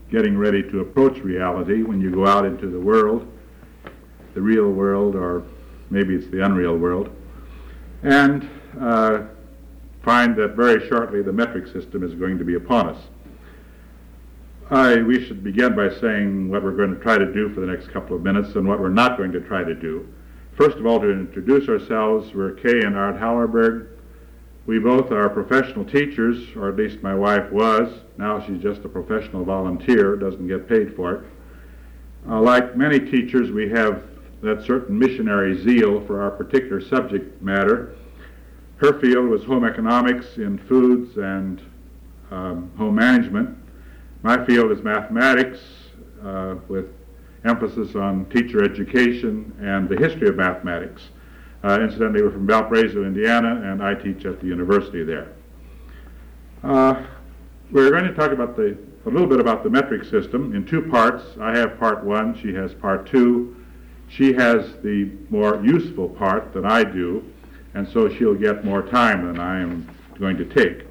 getting ready to approach reality when you go out into the world, the real world, or maybe it's the unreal world, and find that very shortly the metric system is going to be upon us. We should begin by saying what we're going to try to do for the next couple of minutes and what we're not going to try to do. First of all, to introduce ourselves, we're Kay and Art Hallerberg. We both are professional teachers, or at least my wife was. Now she's just a professional volunteer, doesn't get paid for it. Like many teachers, we have that certain missionary zeal for our particular subject matter. Her field was home economics in foods and home management. My field is mathematics, with emphasis on teacher education and the history of mathematics. Incidentally, we're from Valparaiso, Indiana, and I teach at the university there. We're going to talk about a little bit about the metric system in two parts. I have part one, she has part two. She has the more useful part than I do, and so she'll get more time than I am going to take.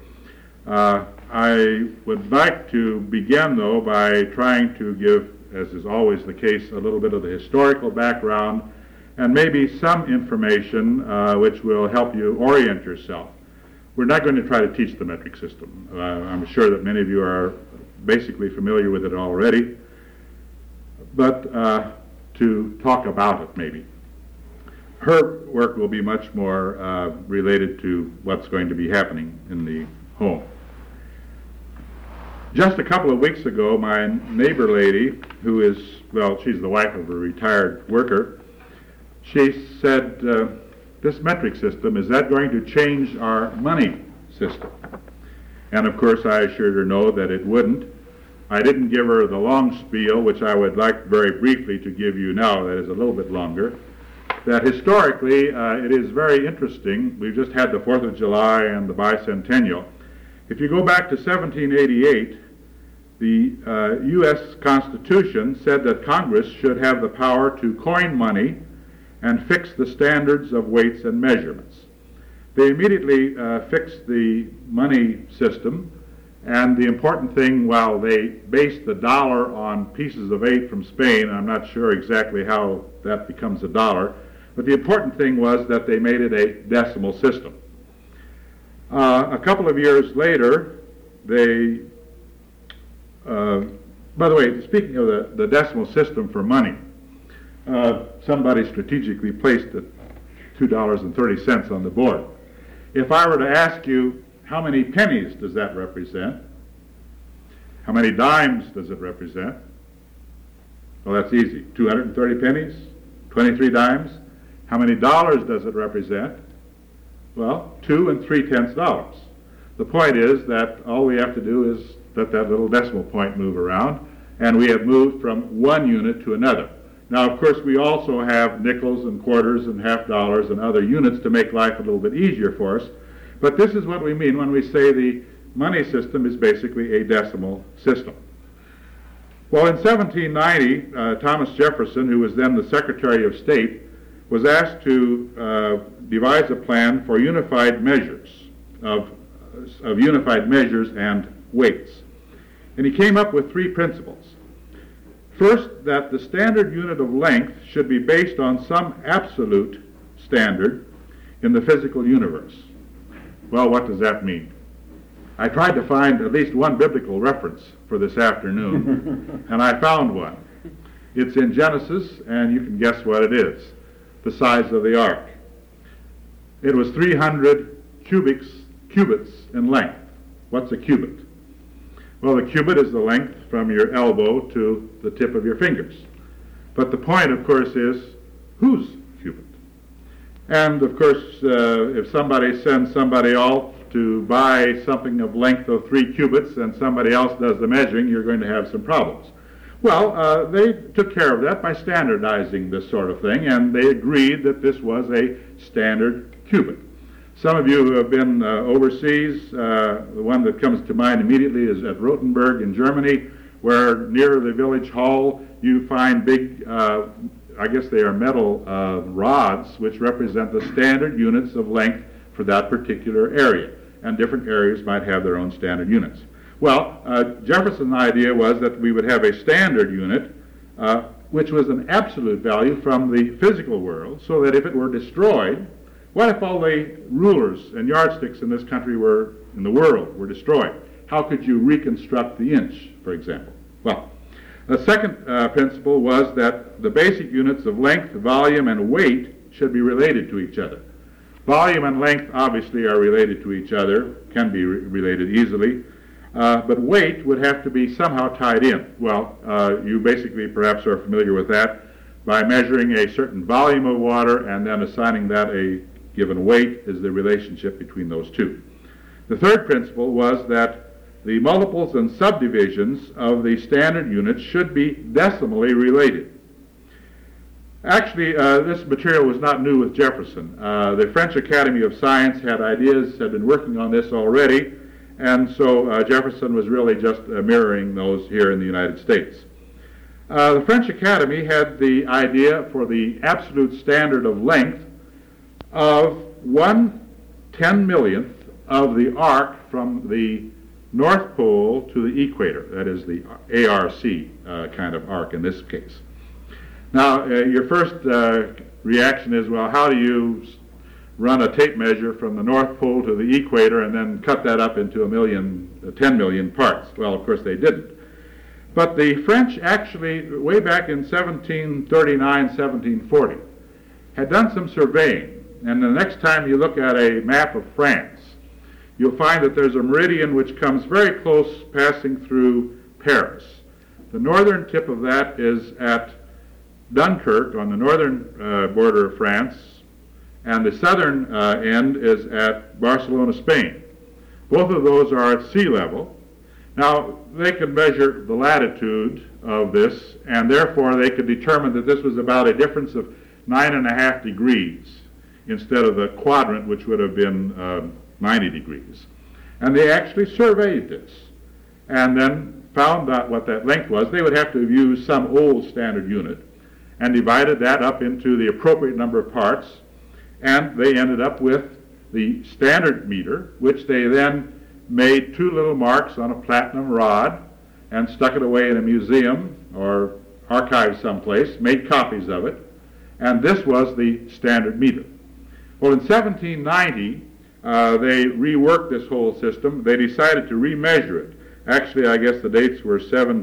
I would like to begin, though, by trying to give, as is always the case, a little bit of the historical background and maybe some information which will help you orient yourself. We're not going to try to teach the metric system. I'm sure that many of you are basically familiar with it already, but to talk about it maybe. Her work will be much more related to what's going to be happening in the home. Just a couple of weeks ago, my neighbor lady, who is, well, she's the wife of a retired worker, she said, this metric system, is that going to change our money system? And of course I assured her no, that it wouldn't. I didn't give her the long spiel, which I would like very briefly to give you now, that is a little bit longer, that historically it is very interesting. We've just had the 4th of July and the bicentennial. If you go back to 1788, the U.S. Constitution said that Congress should have the power to coin money and fix the standards of weights and measurements. They immediately fixed the money system, and the important thing, while they based the dollar on pieces of 8 from Spain, I'm not sure exactly how that becomes a dollar, but the important thing was that they made it a decimal system. A couple of years later, they, by the way, speaking of the decimal system for money, somebody strategically placed it $2.30 on the board. If I were to ask you, how many pennies does that represent? How many dimes does it represent? Well, that's easy. 230 pennies? 23 dimes? How many dollars does it represent? Well, 2 3/10 dollars. The point is that all we have to do is let that little decimal point move around, and we have moved from one unit to another. Now, of course, we also have nickels and quarters and half dollars and other units to make life a little bit easier for us, but this is what we mean when we say the money system is basically a decimal system. Well, in 1790, Thomas Jefferson, who was then the Secretary of State, was asked to devise a plan for unified measures of unified measures and weights. And he came up with 3 principles. First, that the standard unit of length should be based on some absolute standard in the physical universe. Well, what does that mean? I tried to find at least one biblical reference for this afternoon, and I found one. It's in Genesis, and you can guess what it is. The size of the ark. It was 300 cubits in length. What's a cubit? Well, a cubit is the length from your elbow to the tip of your fingers. But the point, of course, is whose cubit? And, of course, if somebody sends somebody off to buy something of length of 3 cubits and somebody else does the measuring, you're going to have some problems. Well, they took care of that by standardizing this sort of thing, and they agreed that this was a standard cubit. Some of you who have been overseas, the one that comes to mind immediately is at Rothenburg in Germany, where near the village hall you find big, I guess they are metal rods, which represent the standard units of length for that particular area. And different areas might have their own standard units. Well, Jefferson's idea was that we would have a standard unit, which was an absolute value from the physical world, so that if it were destroyed, what if all the rulers and yardsticks in this country in the world were destroyed? How could you reconstruct the inch, for example? Well, the second principle was that the basic units of length, volume, and weight should be related to each other. Volume and length obviously are related to each other, can be related easily, but weight would have to be somehow tied in. Well, you basically perhaps are familiar with that by measuring a certain volume of water and then assigning that a given weight is the relationship between those two. The third principle was that the multiples and subdivisions of the standard units should be decimally related. Actually, this material was not new with Jefferson. The French Academy of Science had been working on this already, and so Jefferson was really just mirroring those here in the United States. The French Academy had the idea for the absolute standard of length of 1/10,000,000th of the arc from the North Pole to the equator, that is the ARC kind of arc in this case. Now, your first reaction is, well, how do you run a tape measure from the North Pole to the equator and then cut that up into 10 million parts? Well, of course they didn't. But the French actually, way back in 1739, 1740, had done some surveying. And the next time you look at a map of France, you'll find that there's a meridian which comes very close, passing through Paris. The northern tip of that is at Dunkirk on the northern border of France, and the southern end is at Barcelona, Spain. Both of those are at sea level. Now, they could measure the latitude of this, and therefore they could determine that this was about a difference of 9.5 degrees instead of the quadrant, which would have been 90 degrees. And they actually surveyed this and then found out what that length was. They would have to use some old standard unit and divided that up into the appropriate number of parts, and they ended up with the standard meter, which they then made 2 little marks on a platinum rod and stuck it away in a museum or archived someplace, made copies of it, and this was the standard meter. Well, in 1790, they reworked this whole system. They decided to remeasure it. Actually, I guess the dates were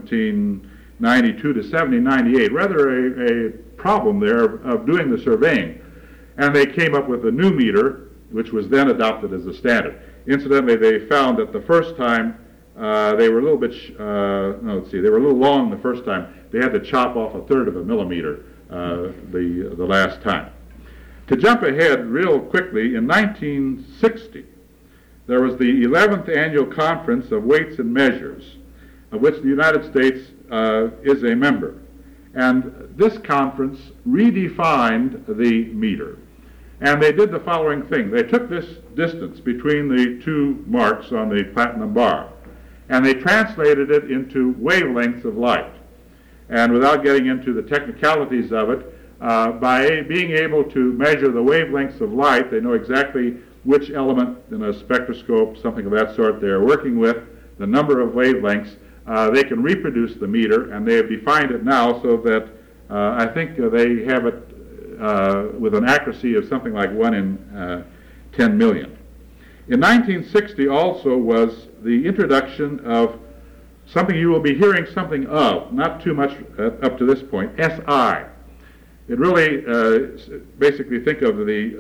1792 to 1798. Rather a problem there of doing the surveying. And they came up with a new meter, which was then adopted as a standard. Incidentally, they found that the first time they were a little bit, they were a little long the first time. They had to chop off 1/3 of a millimeter the last time. To jump ahead real quickly, in 1960, there was the 11th Annual Conference of Weights and Measures, of which the United States is a member. And this conference redefined the meter. And they did the following thing. They took this distance between the 2 marks on the platinum bar, and they translated it into wavelengths of light. And without getting into the technicalities of it, by being able to measure the wavelengths of light, they know exactly which element in a spectroscope, something of that sort, they're working with, the number of wavelengths. They can reproduce the meter, and they have defined it now so that I think they have it with an accuracy of something like 1 in 10 million. In 1960 also was the introduction of something you will be hearing something of, not too much up to this point, SI. It really, basically think of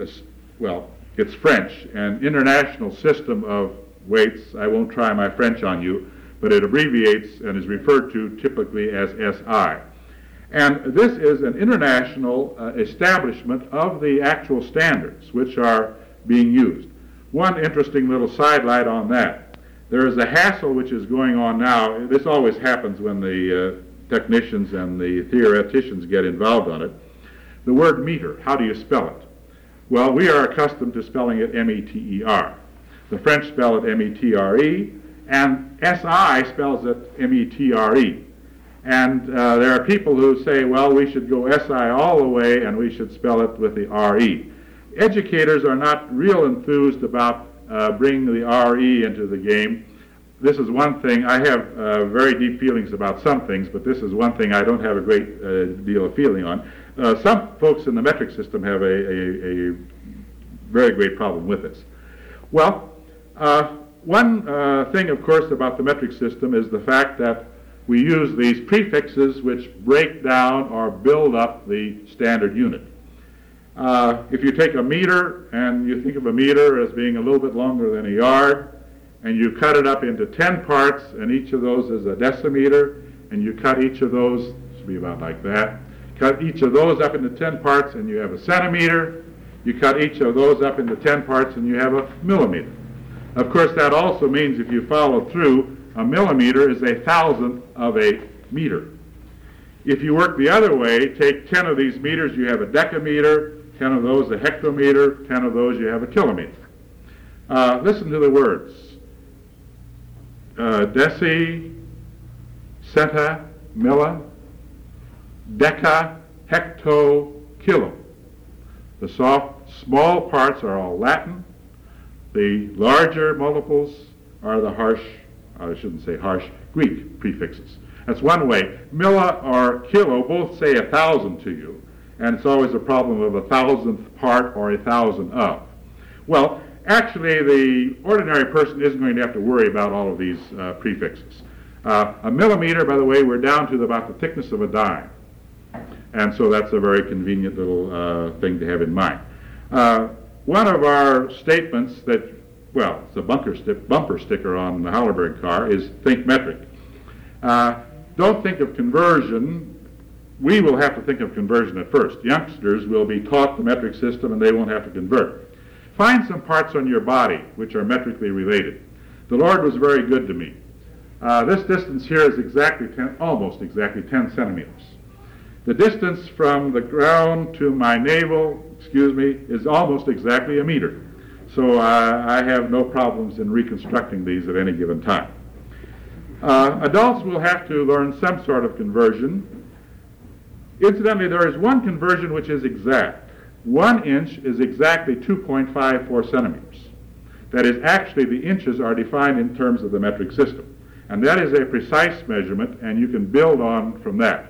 it's French, an international system of weights. I won't try my French on you, but it abbreviates and is referred to typically as SI. And this is an international establishment of the actual standards which are being used. One interesting little sidelight on that. There is a hassle which is going on now. This always happens when the technicians and the theoreticians get involved on it. The word meter, how do you spell it? Well, we are accustomed to spelling it M-E-T-E-R. The French spell it M-E-T-R-E, and S-I spells it M-E-T-R-E. And there are people who say, well, we should go S-I all the way, and we should spell it with the R-E. Educators are not real enthused about bringing the R-E into the game. this is one thing. I have very deep feelings about some things, but this is one thing I don't have a great deal of feeling on. Some folks in the metric system have a very great problem with this. Well, one thing, of course, about the metric system is the fact that we use these prefixes which break down or build up the standard unit. If you take a meter and you think of a meter as being a little bit longer than a yard, and you cut it up into 10 parts, and each of those is a decimeter, and you cut each of those, it should be about like that, cut each of those up into 10 parts and you have a centimeter, you cut each of those up into 10 parts and you have a millimeter. Of course, that also means, if you follow through, a millimeter is 1,000th of a meter. If you work the other way, take 10 of these meters, you have a decameter, 10 of those a hectometer, 10 of those you have a kilometer. Listen to the words. Deci, centa, milla, deca, hecto, kilo. The small parts are all Latin. The larger multiples are the Greek prefixes. That's one way. Milla or kilo both say 1,000 to you, and it's always a problem of 1,000th part or 1,000 of. Well, actually, the ordinary person isn't going to have to worry about all of these prefixes. A millimeter, by the way, we're down to about the thickness of a dime. And so that's a very convenient little thing to have in mind. One of our statements that, well, it's a bumper sticker on the Hallerberg car, is think metric. Don't think of conversion. We will have to think of conversion at first. Youngsters will be taught the metric system and they won't have to convert. Find some parts on your body which are metrically related. The Lord was very good to me. This distance here is almost exactly 10 centimeters. The distance from the ground to my navel, is almost exactly a meter. So I have no problems in reconstructing these at any given time. Adults will have to learn some sort of conversion. Incidentally, there is one conversion which is exact. 1 inch is exactly 2.54 centimeters. That is, actually, the inches are defined in terms of the metric system. And that is a precise measurement, and you can build on from that.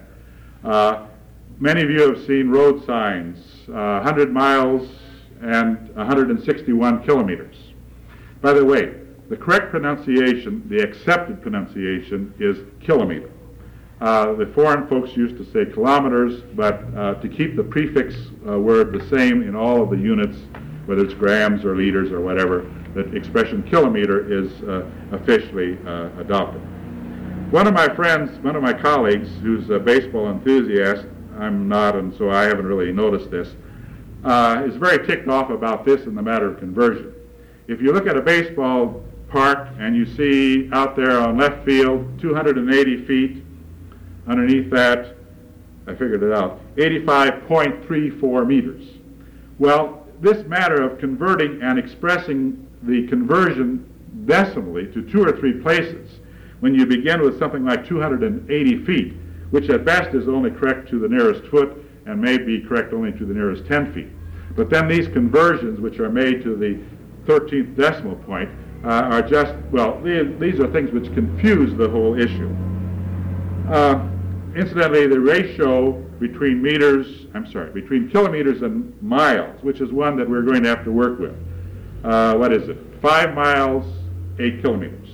Many of you have seen road signs, 100 miles and 161 kilometers. By the way, the correct pronunciation, the accepted pronunciation, is kilometer. The foreign folks used to say kilometers, but to keep the prefix word the same in all of the units, whether it's grams or liters or whatever, the expression kilometer is officially adopted. One of my friends, one of my colleagues, who's a baseball enthusiast, I'm not, and so I haven't really noticed this, is very ticked off about this in the matter of conversion. If you look at a baseball park and you see out there on left field 280 feet, underneath that, I figured it out, 85.34 meters. Well, this matter of converting and expressing the conversion decimally to 2 or 3 places, when you begin with something like 280 feet, which at best is only correct to the nearest foot and may be correct only to the nearest 10 feet. But then these conversions, which are made to the 13th decimal point, are just, well, these are things which confuse the whole issue. Incidentally, the ratio between between kilometers and miles, which is one that we're going to have to work with. What is it? 5 miles, 8 kilometers.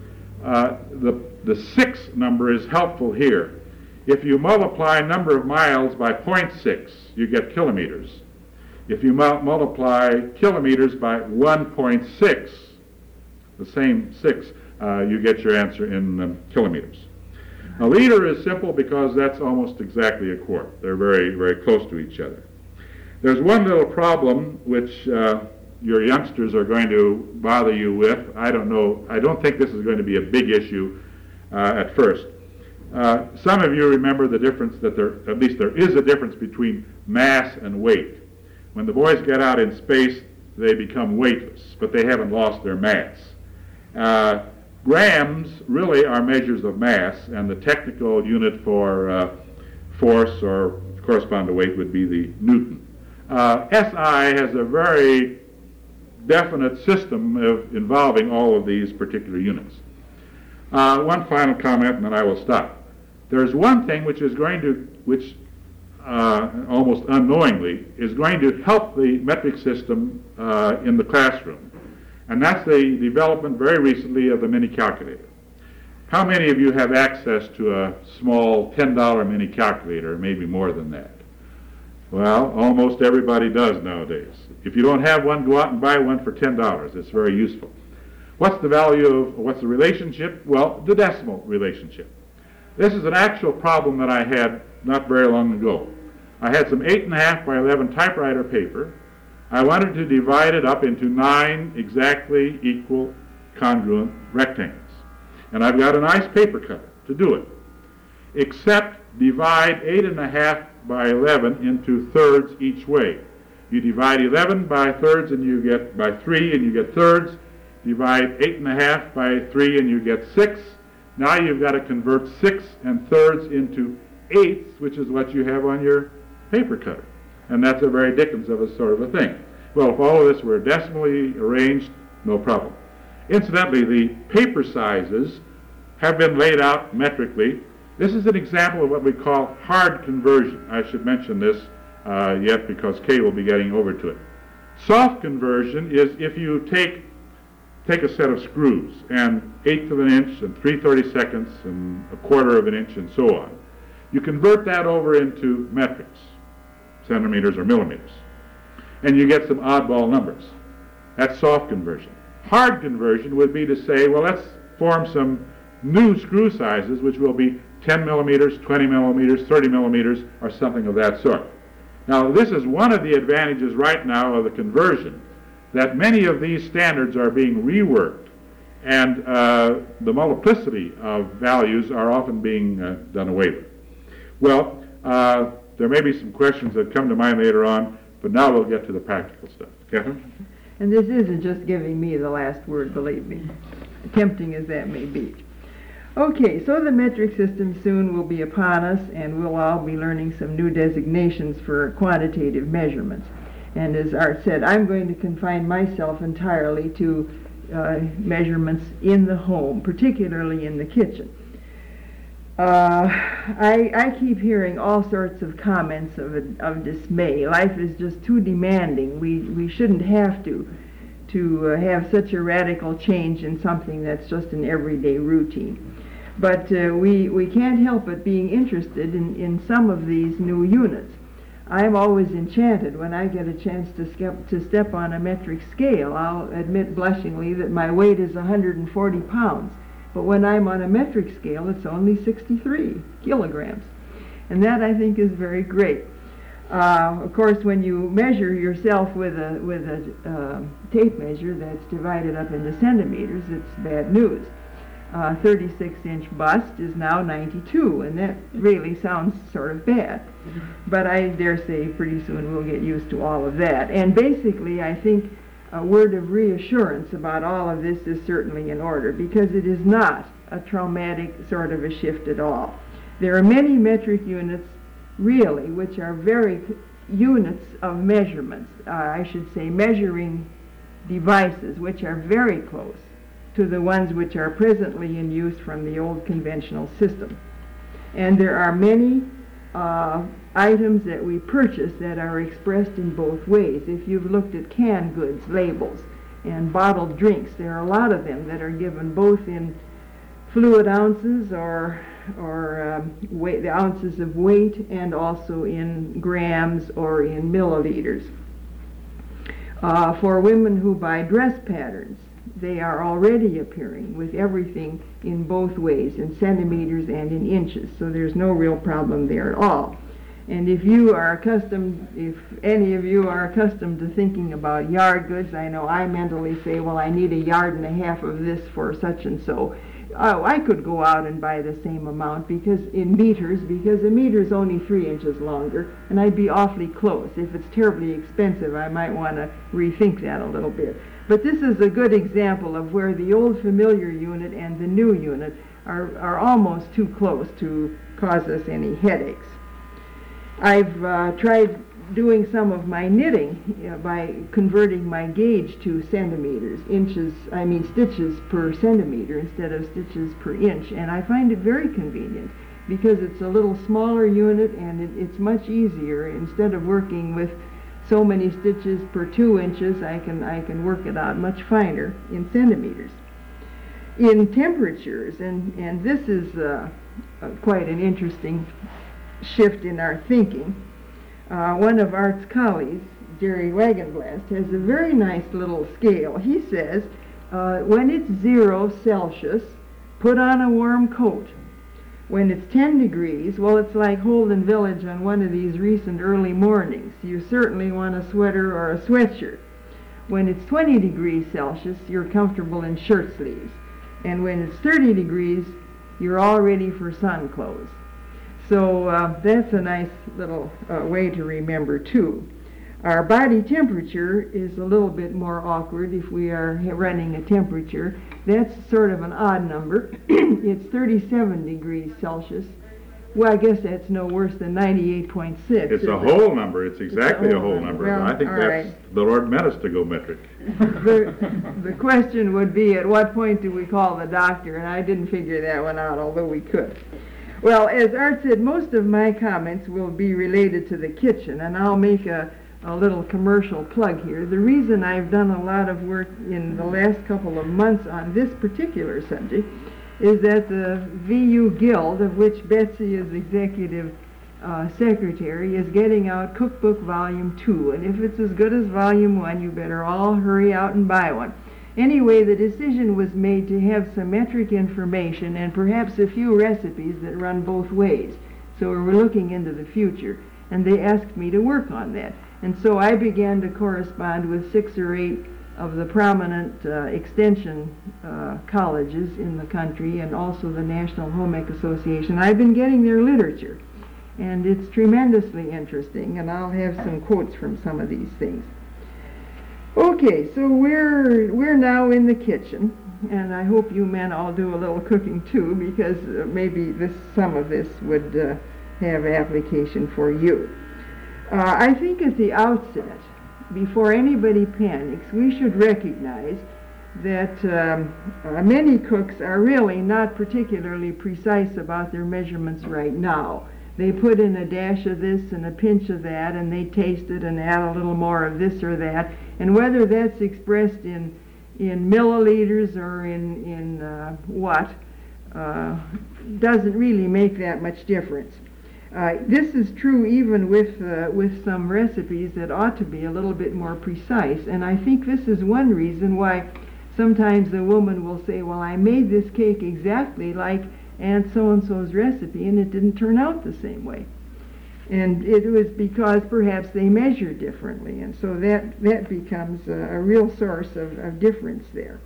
The 6 number is helpful here. If you multiply number of miles by 0.6, you get kilometers. If you multiply kilometers by 1.6, the same 6, you get your answer in kilometers. A liter is simple because that's almost exactly a quart. They're very, very close to each other. There's one little problem which your youngsters are going to bother you with. I don't know. I don't think this is going to be a big issue at first. Some of you remember the difference that at least there is a difference between mass and weight. When the boys get out in space, they become weightless, but they haven't lost their mass. Grams really are measures of mass, and the technical unit for force or correspond to weight would be the Newton. SI has a very definite system of involving all of these particular units. One final comment, and then I will stop. There's one thing which almost unknowingly is going to help the metric system in the classroom, and that's the development very recently of the mini calculator. How many of you have access to a small $10 mini calculator, maybe more than that? Well, almost everybody does nowadays. If you don't have one, go out and buy one for $10. It's very useful. What's the relationship? Well, the decimal relationship. This is an actual problem that I had not very long ago. I had some 8.5 by 11 typewriter paper. I wanted to divide it up into 9 exactly equal congruent rectangles. And I've got a nice paper cutter to do it. Except divide 8.5 by 11 into thirds each way. You divide 11 by thirds and you get by 3 and you get thirds. Divide 8.5 by 3 and you get 6. Now you've got to convert 6 and thirds into eighths, which is what you have on your paper cutter. And that's a very Dickens of a sort of a thing. Well, if all of this were decimally arranged, no problem. Incidentally, the paper sizes have been laid out metrically. This is an example of what we call hard conversion. I should mention this yet because Kay will be getting over to it. Soft conversion is if you take a set of screws and 1/8 of an inch and 3/32 and 1/4 of an inch and so on. You convert that over into metrics, centimeters or millimeters, and you get some oddball numbers. That's soft conversion. Hard conversion would be to say, well, let's form some new screw sizes, which will be 10 millimeters, 20 millimeters, 30 millimeters, or something of that sort. Now, this is one of the advantages right now of the conversion, that many of these standards are being reworked, and the multiplicity of values are often being done away with. Well, there may be some questions that come to mind later on, but now we'll get to the practical stuff. Catherine? And this isn't just giving me the last word, believe me, tempting as that may be. Okay, so the metric system soon will be upon us, and we'll all be learning some new designations for quantitative measurements. And as Art said, I'm going to confine myself entirely to measurements in the home, particularly in the kitchen. I keep hearing all sorts of comments of dismay. Life is just too demanding. We shouldn't have to have such a radical change in something that's just an everyday routine. But we can't help but being interested in some of these new units. I'm always enchanted when I get a chance to step on a metric scale. I'll admit blushingly that my weight is 140 pounds. But when I'm on a metric scale, it's only 63 kilograms. And that, I think, is very great. Of course, when you measure yourself with a tape measure that's divided up into centimeters, it's bad news. 36-inch bust is now 92, and that really sounds sort of bad. But I dare say pretty soon we'll get used to all of that. And basically, I think a word of reassurance about all of this is certainly in order, because it is not a traumatic sort of a shift at all. There are many metric units, really, which are very units of measurements, I should say measuring devices, which are very close to the ones which are presently in use from the old conventional system. And there are many items that we purchase that are expressed in both ways. If you've looked at canned goods labels and bottled drinks, there are a lot of them that are given both in fluid ounces or weight, the ounces of weight, and also in grams or in milliliters. For women who buy dress patterns, they are already appearing with everything in both ways, in centimeters and in inches, so there's no real problem there at all. And if any of you are accustomed to thinking about yard goods, I know I mentally say, well, I need 1.5 yards of this for such and so. Oh, I could go out and buy the same amount because a meter is only 3 inches longer, and I'd be awfully close. If it's terribly expensive, I might want to rethink that a little bit. But this is a good example of where the old familiar unit and the new unit are almost too close to cause us any headaches. I've tried doing some of my knitting by converting my gauge to centimeters, stitches per centimeter instead of stitches per inch, and I find it very convenient because it's a little smaller unit and it's much easier. Instead of working with so many stitches per 2 inches, I can work it out much finer in centimeters. In temperatures, and this is quite an interesting shift in our thinking. One of Art's colleagues, Jerry Wagenblast, has a very nice little scale. He says, when it's 0 Celsius, put on a warm coat. When it's 10 degrees, well, it's like Holden Village on one of these recent early mornings. You certainly want a sweater or a sweatshirt. When it's 20 degrees Celsius, you're comfortable in shirt sleeves. And when it's 30 degrees, you're all ready for sun clothes. So that's a nice little way to remember, too. Our body temperature is a little bit more awkward if we are running a temperature. That's sort of an odd number. It's 37 degrees Celsius. Well, I guess that's no worse than 98.6. It's a whole number. It's exactly a whole number. Well, I think that's right. The Lord meant us to go metric. The question would be, at what point do we call the doctor? And I didn't figure that one out, although we could. Well, as Art said, most of my comments will be related to the kitchen, and I'll make a little commercial plug here. The reason I've done a lot of work in the last couple of months on this particular subject is that the VU Guild, of which Betsy is executive secretary, is getting out Cookbook Volume 2. And if it's as good as Volume 1, you better all hurry out and buy one. Anyway, the decision was made to have some metric information and perhaps a few recipes that run both ways. So we're looking into the future. And they asked me to work on that. And so I began to correspond with 6 or 8 of the prominent extension colleges in the country and also the National Home Ec Association. I've been getting their literature, and it's tremendously interesting, and I'll have some quotes from some of these things. Okay, so we're now in the kitchen, and I hope you men all do a little cooking too, because maybe some of this would have application for you. I think at the outset, before anybody panics, we should recognize that many cooks are really not particularly precise about their measurements right now. They put in a dash of this and a pinch of that, and they taste it and add a little more of this or that. And whether that's expressed in milliliters or in what doesn't really make that much difference. This is true even with some recipes that ought to be a little bit more precise, and I think this is one reason why sometimes a woman will say, well, I made this cake exactly like Aunt so-and-so's recipe, and it didn't turn out the same way. And it was because perhaps they measured differently, and so that becomes a real source of difference there.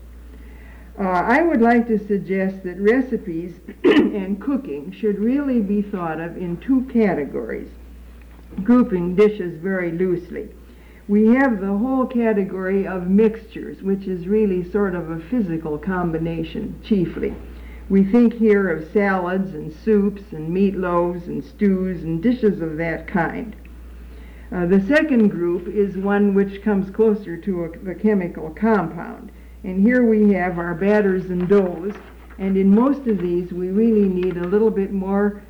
I would like to suggest that recipes and cooking should really be thought of in 2 categories, grouping dishes very loosely. We have the whole category of mixtures, which is really sort of a physical combination, chiefly. We think here of salads and soups and meatloaves and stews and dishes of that kind. The second group is one which comes closer to the chemical compound. And here we have our batters and doughs, and in most of these we really need a little bit more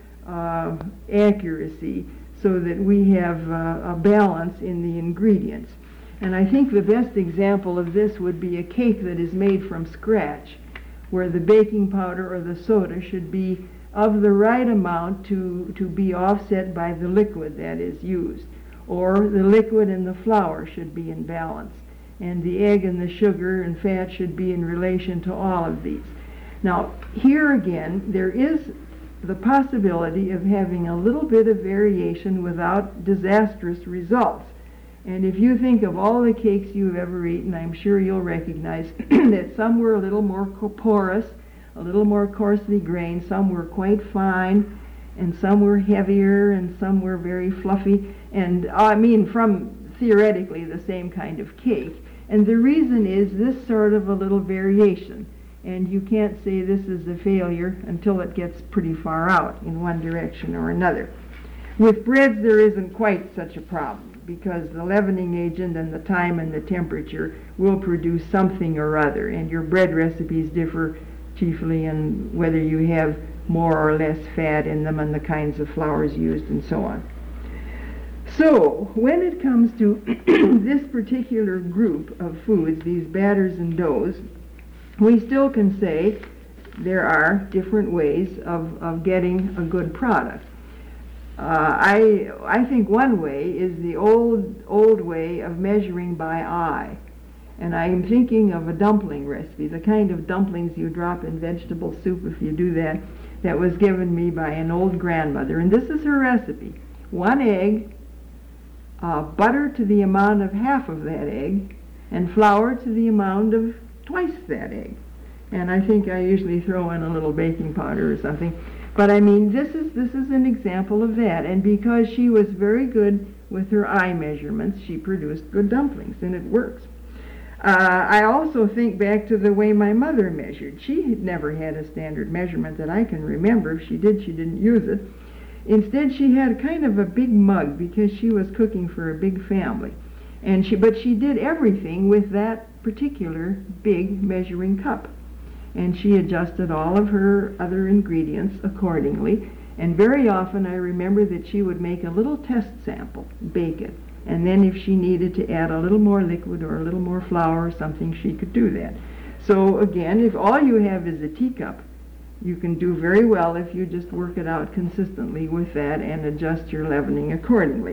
accuracy so that we have a balance in the ingredients. And I think the best example of this would be a cake that is made from scratch, where the baking powder or the soda should be of the right amount to be offset by the liquid that is used, or the liquid and the flour should be in balance, and the egg and the sugar and fat should be in relation to all of these. Now, here again, there is the possibility of having a little bit of variation without disastrous results. And if you think of all the cakes you've ever eaten, I'm sure you'll recognize that some were a little more porous, a little more coarsely grained, some were quite fine, and some were heavier, and some were very fluffy, and I mean from theoretically the same kind of cake. And the reason is this sort of a little variation. And you can't say this is a failure until it gets pretty far out in one direction or another. With breads, there isn't quite such a problem. because the leavening agent and the time and the temperature will produce something or other, and your bread recipes differ chiefly in whether you have more or less fat in them and the kinds of flours used and so on. So, when it comes to this particular group of foods, these batters and doughs, we still can say there are different ways of getting a good product. I think one way is the old way of measuring by eye. And I'm thinking of a dumpling recipe, the kind of dumplings you drop in vegetable soup if you do that, that was given me by an old grandmother. And this is her recipe. 1 egg, butter to the amount of half of that egg, and flour to the amount of twice that egg. And I think I usually throw in a little baking powder or something. But I mean, this is an example of that. And because she was very good with her eye measurements, she produced good dumplings, and it works. I also think back to the way my mother measured. She had never had a standard measurement that I can remember. If she did, she didn't use it. Instead, she had kind of a big mug because she was cooking for a big family. But she did everything with that particular big measuring cup. And she adjusted all of her other ingredients accordingly. And very often I remember that she would make a little test sample, bake it. And then if she needed to add a little more liquid or a little more flour or something, she could do that. So again, if all you have is a teacup, you can do very well if you just work it out consistently with that and adjust your leavening accordingly.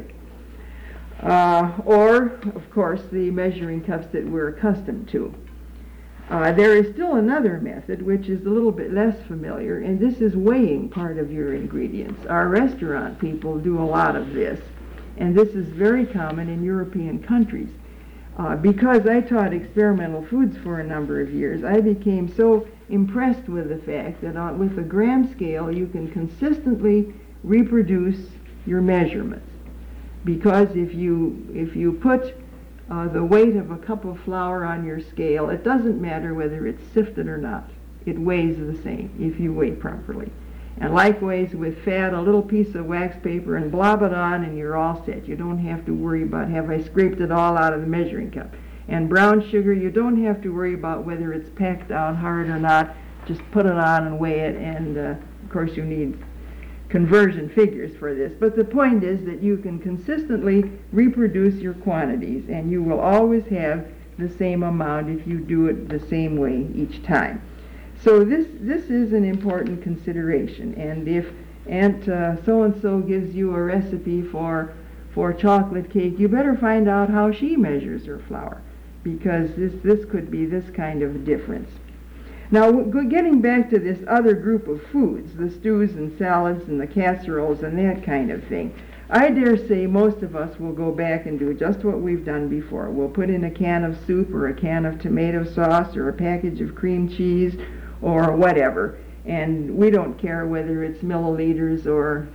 Or, of course, the measuring cups that we're accustomed to. There is still another method which is a little bit less familiar, and this is weighing part of your ingredients. Our restaurant people do a lot of this, and this is very common in European countries. Because I taught experimental foods for a number of years, I became so impressed with the fact that with a gram scale you can consistently reproduce your measurements. Because if you put the weight of a cup of flour on your scale, it doesn't matter whether it's sifted or not. It weighs the same if you weigh properly. And likewise with fat, a little piece of wax paper and blob it on and you're all set. You don't have to worry about, have I scraped it all out of the measuring cup? And brown sugar, you don't have to worry about whether it's packed down hard or not. Just put it on and weigh it, and of course you need conversion figures for this. But the point is that you can consistently reproduce your quantities, and you will always have the same amount if you do it the same way each time. So this is an important consideration. And if Aunt so-and-so gives you a recipe for chocolate cake, you better find out how she measures her flour, because this could be this kind of a difference. Now, getting back to this other group of foods, the stews and salads and the casseroles and that kind of thing, I dare say most of us will go back and do just what we've done before. We'll put in a can of soup or a can of tomato sauce or a package of cream cheese or whatever, and we don't care whether it's milliliters or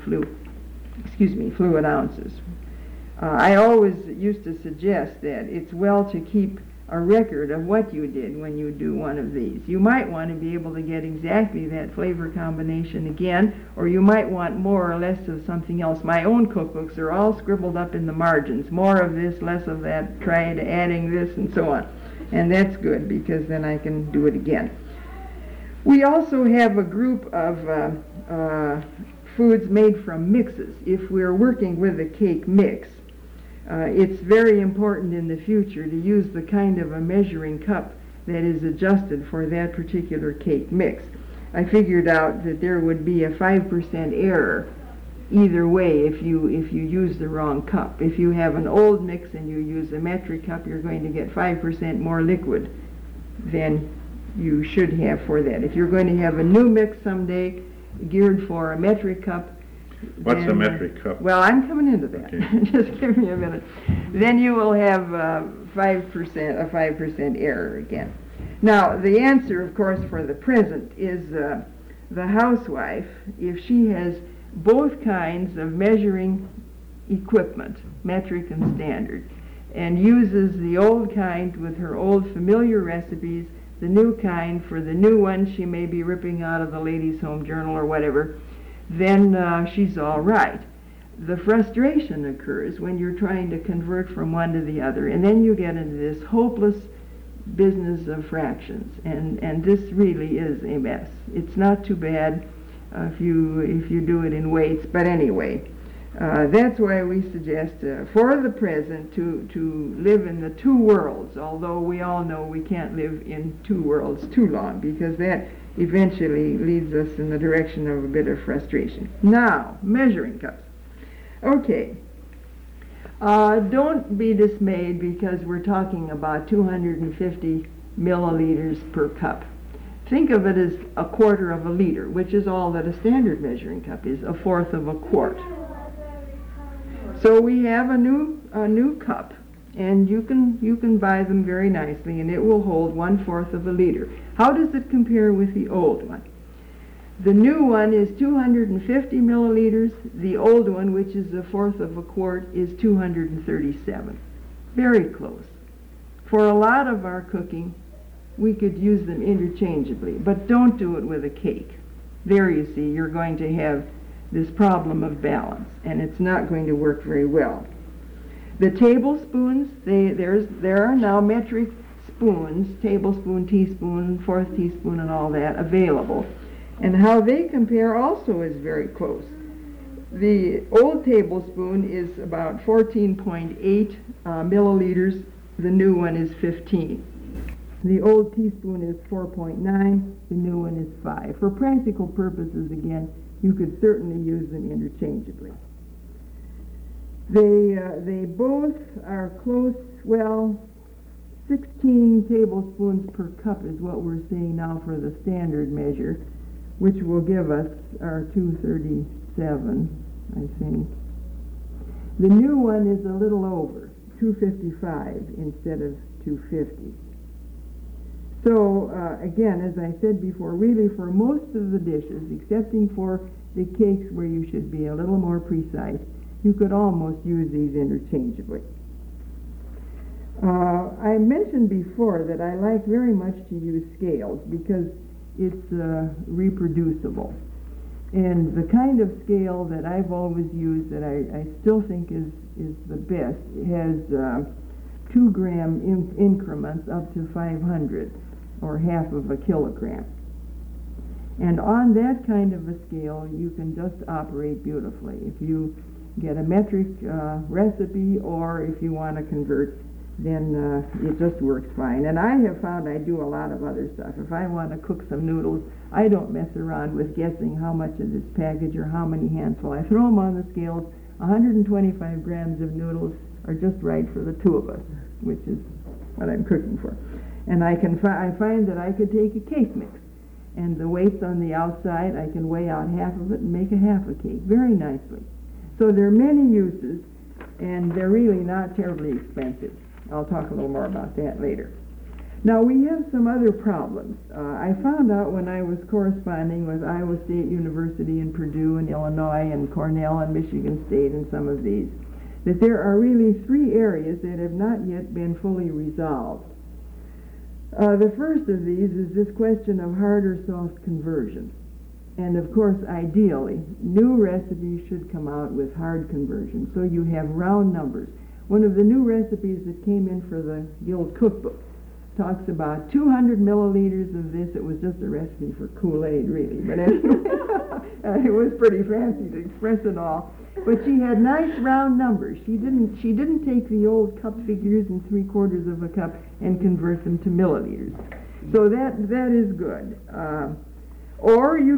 fluid ounces. I always used to suggest that it's well to keep a record of what you did when you do one of these. You might want to be able to get exactly that flavor combination again, or you might want more or less of something else. My own cookbooks are all scribbled up in the margins. More of this, less of that, try adding this, and so on. And that's good, because then I can do it again. We also have a group of foods made from mixes. If we're working with a cake mix, it's very important in the future to use the kind of a measuring cup that is adjusted for that particular cake mix. I figured out that there would be a 5% error either way if you use the wrong cup. If you have an old mix and you use a metric cup, you're going to get 5% more liquid than you should have for that. If you're going to have a new mix someday geared for a metric cup, what's a metric cup? Well, I'm coming into that. Okay. Just give me a minute. Then you will have 5% error again. Now, the answer, of course, for the present is the housewife, if she has both kinds of measuring equipment, metric and standard, and uses the old kind with her old familiar recipes, the new kind for the new one she may be ripping out of the Ladies' Home Journal or whatever, then she's all right. the frustration occurs when you're trying to convert from one to the other, and then you get into this hopeless business of fractions, and this really is a mess. It's not too bad if you do it in weights, but anyway, that's why we suggest for the present to live in the two worlds, although we all know we can't live in two worlds too long, because that eventually leads us in the direction of a bit of frustration. Now, measuring cups. Okay. Don't be dismayed because we're talking about 250 milliliters per cup. Think of it as a quarter of a liter, which is all that a standard measuring cup is, a fourth of a quart. So we have a new cup, and you can buy them very nicely, and it will hold 1/4 of a liter. How does it compare with the old one? The new one is 250 milliliters. The old one, which is a fourth of a quart, is 237. Very close. For a lot of our cooking, we could use them interchangeably, but don't do it with a cake. There you see, you're going to have this problem of balance, and it's not going to work very well. The tablespoons, there are now metric spoons, tablespoon, teaspoon, fourth teaspoon, and all that available. And how they compare also is very close. The old tablespoon is about 14.8 milliliters. The new one is 15. The old teaspoon is 4.9. The new one is 5. For practical purposes, again, you could certainly use them interchangeably. They both are close. Well, 16 tablespoons per cup is what we're seeing now for the standard measure, which will give us our 237, I think. The new one is a little over, 255 instead of 250. So, again, as I said before, really for most of the dishes, excepting for the cakes where you should be a little more precise, you could almost use these interchangeably. I mentioned before that I like very much to use scales because it's reproducible. And the kind of scale that I've always used that I still think is the best has 2 gram increments up to 500, or half of a kilogram. And on that kind of a scale, you can just operate beautifully. If you get a metric recipe, or if you want to convert, then it just works fine. And I have found I do a lot of other stuff. If I want to cook some noodles, I don't mess around with guessing how much of this package or how many handful. I throw them on the scales. 125 grams of noodles are just right for the two of us, which is what I'm cooking for. And I find that I could take a cake mix, and the weights on the outside, I can weigh out half of it and make a half a cake very nicely. So there are many uses, and they're really not terribly expensive. I'll talk a little more about that later. Now, we have some other problems. I found out when I was corresponding with Iowa State University and Purdue and Illinois and Cornell and Michigan State and some of these, that there are really 3 areas that have not yet been fully resolved. The first of these is this question of hard or soft conversion. And of course, ideally, new recipes should come out with hard conversion, so you have round numbers. One of the new recipes that came in for the Guild Cookbook talks about 200 milliliters of this. It was just a recipe for Kool-Aid, really, but anyway, it was pretty fancy to express it all. But she had nice round numbers. She didn't take the old cup figures and 3/4 of a cup and convert them to milliliters. So that is good. Or you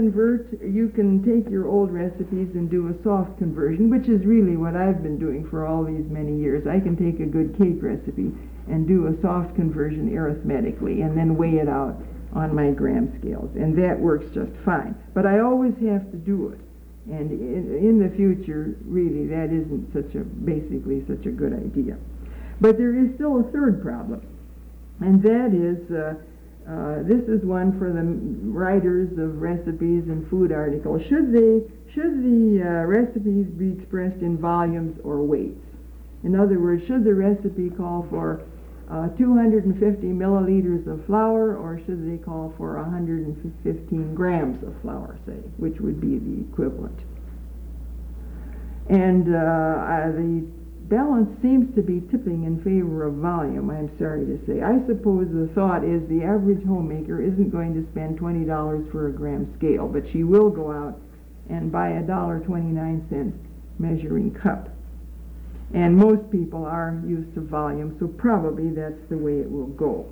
can take your old recipes and do a soft conversion, which is really what I've been doing for all these many years. I can take a good cake recipe and do a soft conversion arithmetically and then weigh it out on my gram scales, and that works just fine. But I always have to do it. And in the future, really, that isn't basically such a good idea. But there is still a third problem, and that is, this is one for the writers of recipes and food articles. Should the recipes be expressed in volumes or weights? In other words, should the recipe call for 250 milliliters of flour, or should they call for 115 grams of flour, say, which would be the equivalent? And the balance seems to be tipping in favor of volume, I'm sorry to say. I suppose the thought is the average homemaker isn't going to spend $20 for a gram scale, but she will go out and buy a $1.29 measuring cup. And most people are used to volume, so probably that's the way it will go.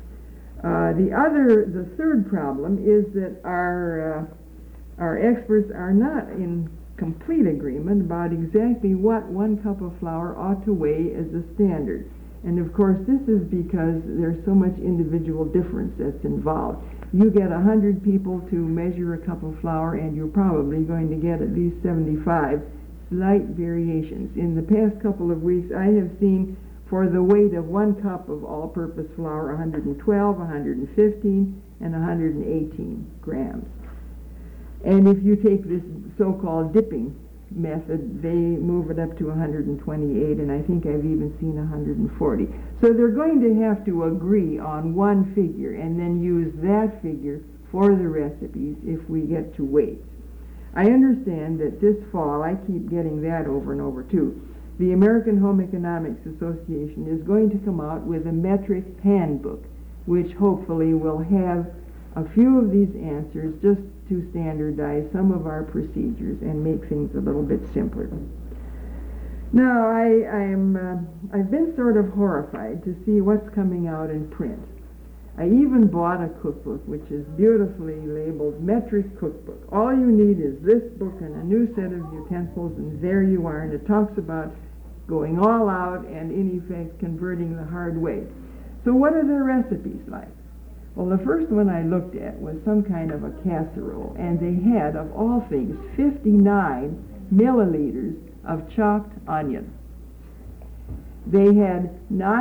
The third problem is that our experts are not in complete agreement about exactly what 1 cup of flour ought to weigh as a standard. And of course, this is because there's so much individual difference that's involved. You get 100 people to measure a cup of flour, and you're probably going to get at least 75 slight variations. In the past couple of weeks, I have seen for the weight of 1 cup of all-purpose flour, 112, 115, and 118 grams. And if you take this so-called dipping method, they move it up to 128, and I think I've even seen 140. So they're going to have to agree on one figure and then use that figure for the recipes if we get to weights. I understand that this fall, I keep getting that over and over too, the American Home Economics Association is going to come out with a metric handbook, which hopefully will have a few of these answers just to standardize some of our procedures and make things a little bit simpler. Now, I've been sort of horrified to see what's coming out in print. I even bought a cookbook, which is beautifully labeled Metric Cookbook. All you need is this book and a new set of utensils, and there you are, and it talks about going all out and, in effect, converting the hard way. So what are the recipes like? Well, the first one I looked at was some kind of a casserole, and they had, of all things, 59 milliliters of chopped onion. They had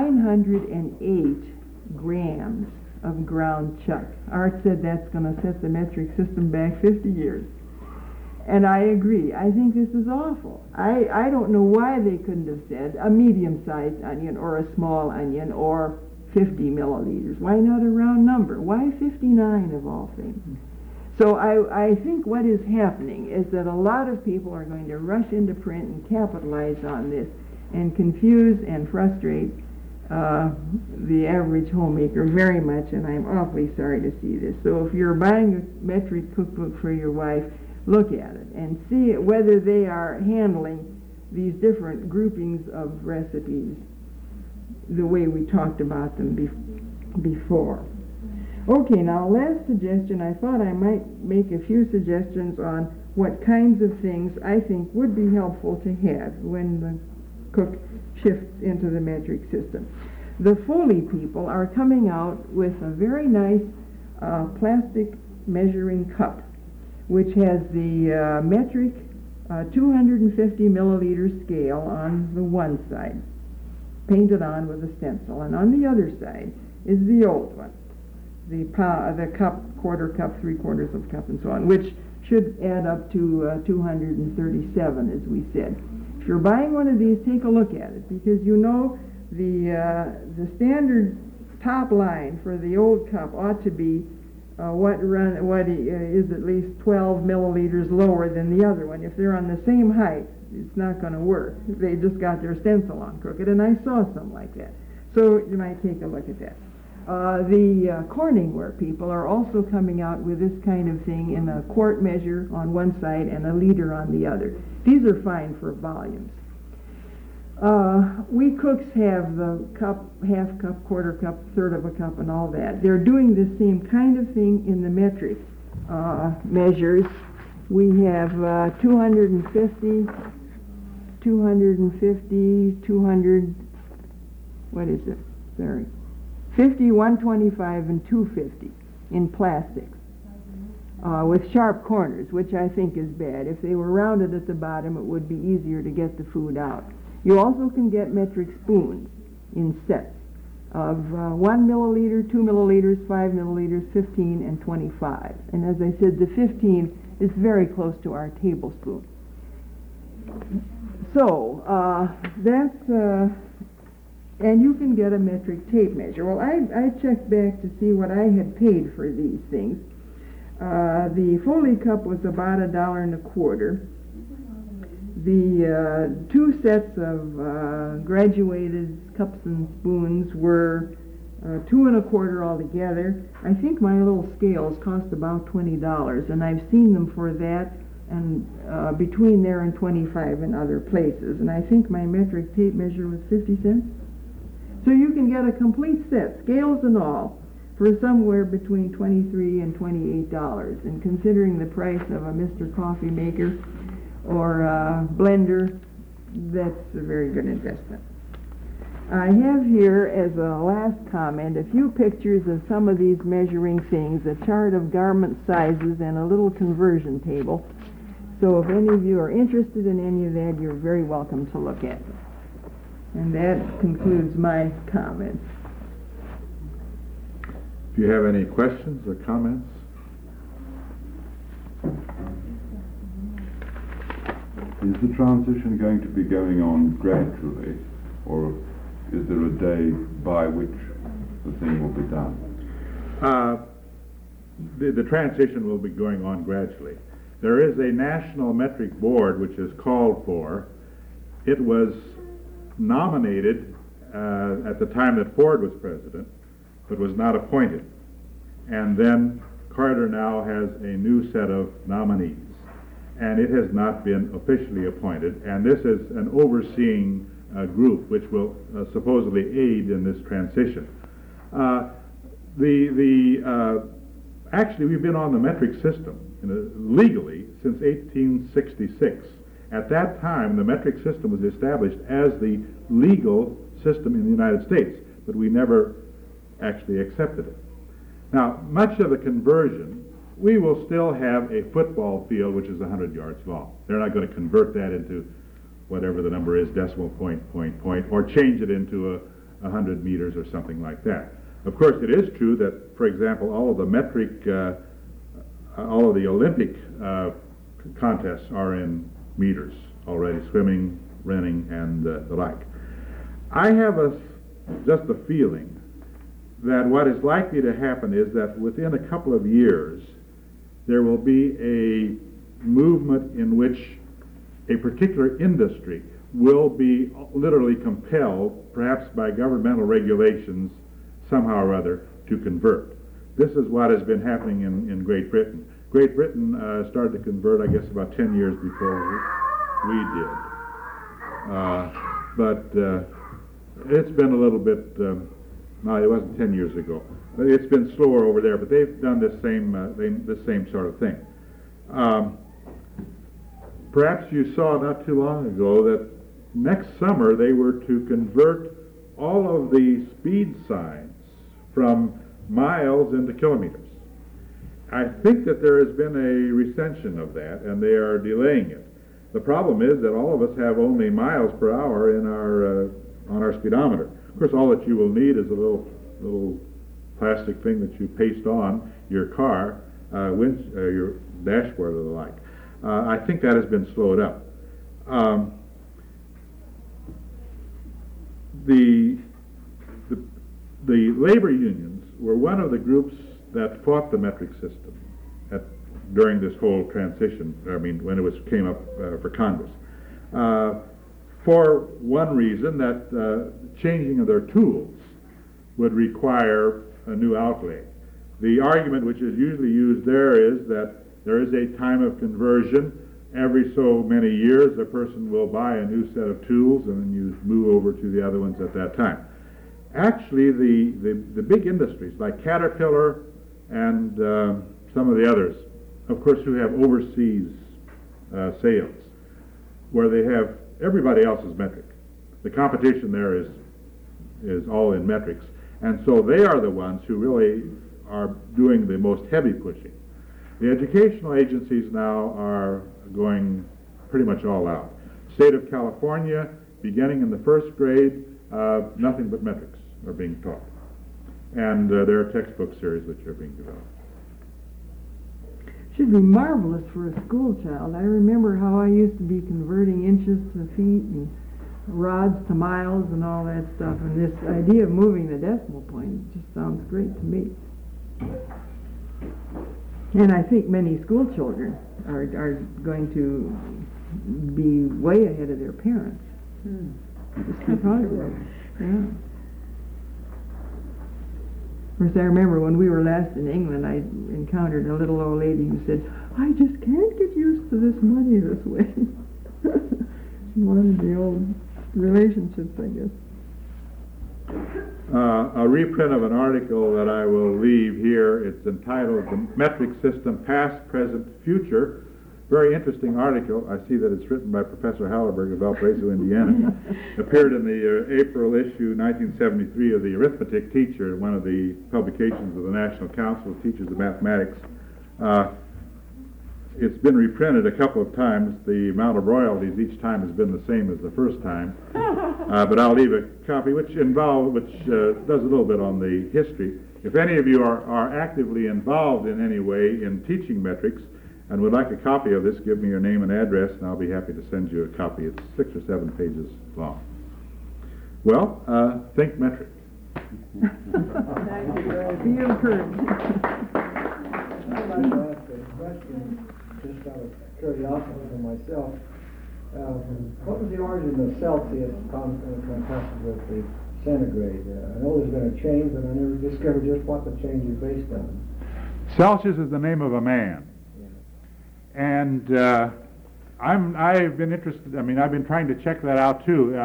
908 grams of ground chuck. Art said that's going to set the metric system back 50 years. And I agree. I think this is awful. I don't know why they couldn't have said a medium-sized onion or a small onion or 50 milliliters. Why not a round number? Why 59 of all things? So I think what is happening is that a lot of people are going to rush into print and capitalize on this and confuse and frustrate the average homemaker very much, and I'm awfully sorry to see this. So if you're buying a metric cookbook for your wife, look at it and see whether they are handling these different groupings of recipes the way we talked about them before. Okay, now last suggestion, I thought I might make a few suggestions on what kinds of things I think would be helpful to have when the cook shifts into the metric system. The Foley people are coming out with a very nice plastic measuring cup, which has the metric 250 milliliter scale on the one side, painted on with a stencil, and on the other side is the old one, the cup, quarter cup, 3/4 of cup, and so on, which should add up to 237, as we said. If you're buying one of these, take a look at it, because you know the standard top line for the old cup ought to be what is at least 12 milliliters lower than the other one. If they're on the same height, it's not going to work. They just got their stencil on crooked, and I saw some like that. So you might take a look at that. The Corningware people are also coming out with this kind of thing in a quart measure on one side and a liter on the other. These are fine for volumes. We cooks have the cup, half cup, quarter cup, third of a cup, and all that. They're doing the same kind of thing in the metric measures. We have 250, 200, what is it? Sorry. 50, 125, and 250 in plastics with sharp corners, which I think is bad. If they were rounded at the bottom, it would be easier to get the food out. You also can get metric spoons in sets of 1 milliliter, 2 milliliters, 5 milliliters, 15, and 25. And as I said, the 15 is very close to our tablespoon. So that's... and you can get a metric tape measure. Well, I checked back to see what I had paid for these things. The Foley cup was about $1.25. The two sets of graduated cups and spoons were $2.25 altogether. I think my little scales cost about $20, and I've seen them for that and between there and 25 in other places. And I think my metric tape measure was 50 cents. So you can get a complete set, scales and all, for somewhere between $23 and $28. And considering the price of a Mr. Coffee Maker or a blender, that's a very good investment. I have here, as a last comment, a few pictures of some of these measuring things, a chart of garment sizes, and a little conversion table. So if any of you are interested in any of that, you're very welcome to look at it. And that concludes my comments. If you have any questions or comments? Is the transition going to be going on gradually, or is there a day by which the thing will be done? The transition will be going on gradually. There is a national metric board which is called for. It was nominated at the time that Ford was president, but was not appointed. And then Carter now has a new set of nominees, and it has not been officially appointed. And this is an overseeing group which will supposedly aid in this transition. Actually, we've been on the metric system legally since 1866. At that time, the metric system was established as the legal system in the United States, but we never actually accepted it. Now, much of the conversion, we will still have a football field which is 100 yards long. They're not going to convert that into whatever the number is, decimal point, or change it into 100 meters or something like that. Of course, it is true that, for example, all of the metric, all of the Olympic contests are in meters already, swimming, running, and the like. I have just a feeling that what is likely to happen is that within a couple of years, there will be a movement in which a particular industry will be literally compelled, perhaps by governmental regulations, somehow or other, to convert. This is what has been happening in Great Britain. Great Britain started to convert, I guess, about 10 years before we did. But it's been a little bit, no, it wasn't 10 years ago. It's been slower over there, but they've done this same sort of thing. Perhaps you saw not too long ago that next summer they were to convert all of the speed signs from miles into kilometers. I think that there has been a recension of that, and they are delaying it. The problem is that all of us have only miles per hour in on our speedometer. Of course, all that you will need is a little plastic thing that you paste on your car, your dashboard or the like. I think that has been slowed up. The labor unions were one of the groups that fought the metric system during this whole transition, when it came up for Congress. For one reason, that changing of their tools would require a new outlay. The argument which is usually used there is that there is a time of conversion. Every so many years, a person will buy a new set of tools, and then you move over to the other ones at that time. Actually, the big industries like Caterpillar and some of the others, of course, who have overseas sales, where they have everybody else's metric. The competition there is all in metrics, and so they are the ones who really are doing the most heavy pushing. The educational agencies now are going pretty much all out. State of California, beginning in the first grade, nothing but metrics are being taught. And there are textbook series which are being developed. Should be marvelous for a school child. I remember how I used to be converting inches to feet and rods to miles and all that stuff, and this idea of moving the decimal point just sounds great to me. And I think many school children are going to be way ahead of their parents. Just because of it. Yeah. Of course, I remember when we were last in England, I encountered a little old lady who said, "I just can't get used to this money this way." One of the old relationships, I guess. A reprint of an article that I will leave here. It's entitled "The Metric System, Past, Present, Future." Very interesting article. I see that it's written by Professor Hallerberg of Valparaiso, Indiana. Appeared in the April issue 1973 of the Arithmetic Teacher, one of the publications of the National Council of Teachers of Mathematics. It's been reprinted a couple of times. The amount of royalties each time has been the same as the first time. But I'll leave a copy which does a little bit on the history. If any of you are actively involved in any way in teaching metrics and would like a copy of this, give me your name and address, and I'll be happy to send you a copy. It's 6 or 7 pages long. Well, think metric. Be encouraged. I'd like to ask a question, just out of curiosity for myself. What was the origin of Celsius contrasted with the centigrade? I know there's been a change, but I never discovered just what the change is based on. Celsius is the name of a man. And I've been interested, I've been trying to check that out too.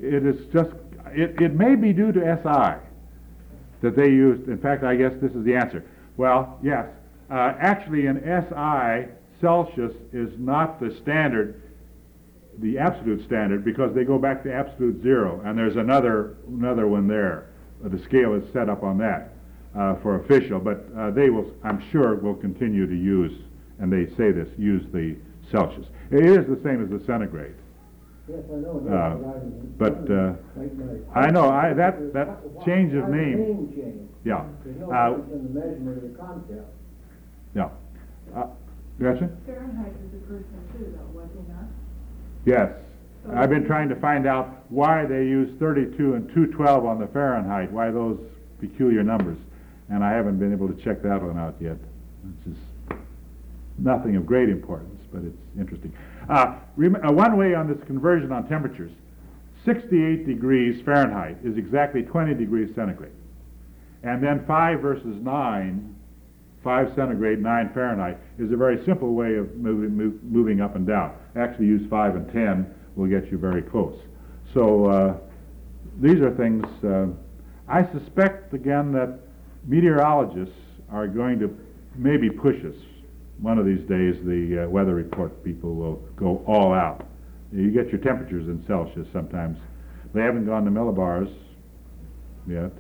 It may be due to SI that they used. In fact, I guess this is the answer. Well, yes. Actually, in SI, Celsius is not the standard, the absolute standard, because they go back to absolute zero, and there's another one there. The scale is set up on that for official, but they will, I'm sure, will continue to use, and they say this, use the Celsius. It is the same as the centigrade. Yes, I know. I know that change of name. Change. Yeah. There's no difference in the measurement of the concept. Yeah. Gretchen? Fahrenheit is a person too, though, was he not? Yes. I've been trying to find out why they use 32 and 212 on the Fahrenheit, why those peculiar numbers, and I haven't been able to check that one out yet. It's just nothing of great importance, but it's interesting. One way on this conversion on temperatures, 68 degrees Fahrenheit is exactly 20 degrees centigrade. And then 5 versus 9, 5 centigrade, 9 Fahrenheit, is a very simple way of moving up and down. Actually use 5 and 10 will get you very close. So these are things, I suspect again that meteorologists are going to maybe push us. One of these days the weather report people will go all out. You get your temperatures in Celsius sometimes. They haven't gone to millibars yet.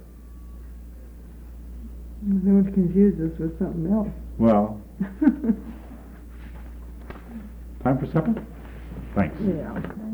Don't confuse us with something else. Well, time for supper? Thanks. Yeah.